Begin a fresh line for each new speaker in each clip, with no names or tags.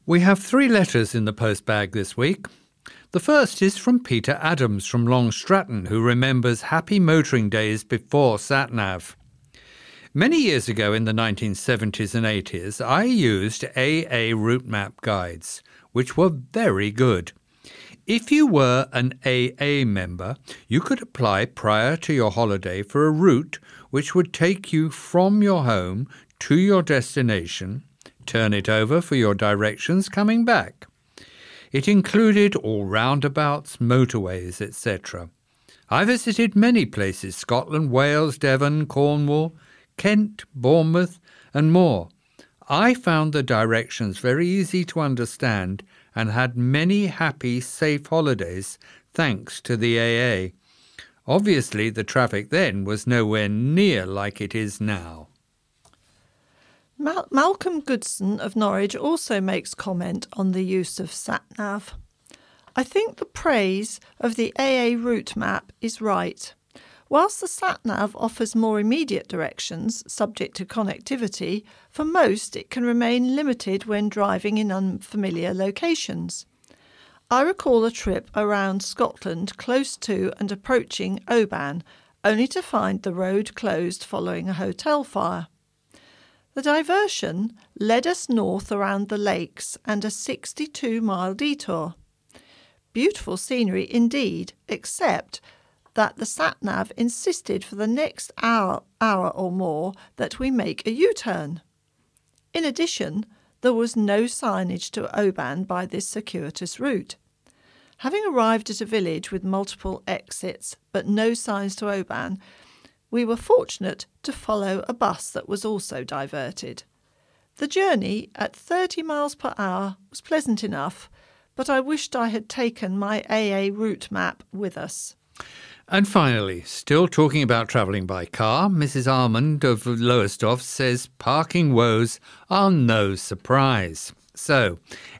We have 3 letters in the postbag this week. The first is from Peter Adams from Long Stratton, who remembers happy motoring days before SatNav. Many years ago in the 1970s and 80s, I used AA route map guides, which were very good. If you were an AA member, you could apply prior to your holiday for a route which would take you from your home to your destination, turn it over for your directions coming back. It included all roundabouts, motorways, etc. I visited many places: Scotland, Wales, Devon, Cornwall, Kent, Bournemouth, and more. I found the directions very easy to understand and had many happy, safe holidays thanks to the AA. Obviously, the traffic then was nowhere near like it is now.
Malcolm Goodson of Norwich also makes comment on the use of SatNav. I think the praise of the AA route map is right. Whilst the SatNav offers more immediate directions, subject to connectivity, for most it can remain limited when driving in unfamiliar locations. I recall a trip around Scotland close to and approaching Oban, only to find the road closed following a hotel fire. The diversion led us north around the lakes and a 62-mile detour. Beautiful scenery indeed, except that the SatNav insisted for the next hour or more that we make a U-turn. In addition, there was no signage to Oban by this circuitous route. Having arrived at a village with multiple exits but no signs to Oban, we were fortunate to follow a bus that was also diverted. The journey at 30 miles per hour was pleasant enough, but I wished I had taken my AA route map with us.
And finally, still talking about travelling by car, Mrs. Armand of Lowestoft says parking woes are no surprise. So,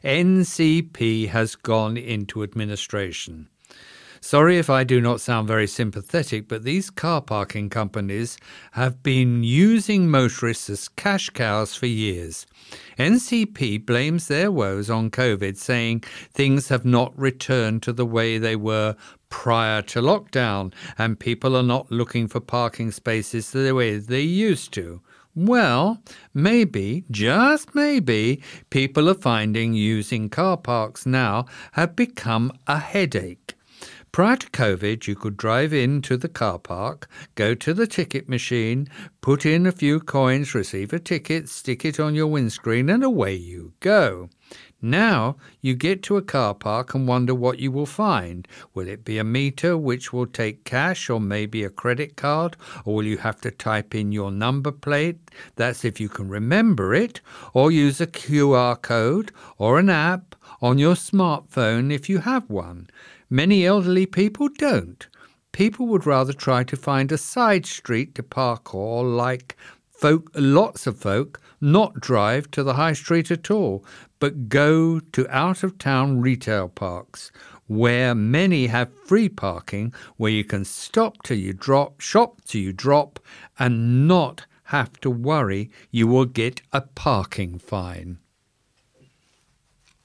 NCP has gone into administration. Sorry if I do not sound very sympathetic, but these car parking companies have been using motorists as cash cows for years. NCP blames their woes on COVID, saying things have not returned to the way they were prior to lockdown, and people are not looking for parking spaces the way they used to. Well, maybe, just maybe, people are finding using car parks now have become a headache. Prior to COVID, you could drive into the car park, go to the ticket machine, put in a few coins, receive a ticket, stick it on your windscreen, and away you go. Now you get to a car park and wonder what you will find. Will it be a meter which will take cash or maybe a credit card? Or will you have to type in your number plate? That's if you can remember it. Or use a QR code or an app on your smartphone if you have one. Many elderly people don't. People would rather try to find a side street to park or, like lots of folk, not drive to the high street at all, but go to out-of-town retail parks, where many have free parking, where you can stop till you drop, shop till you drop, and not have to worry you will get a parking fine.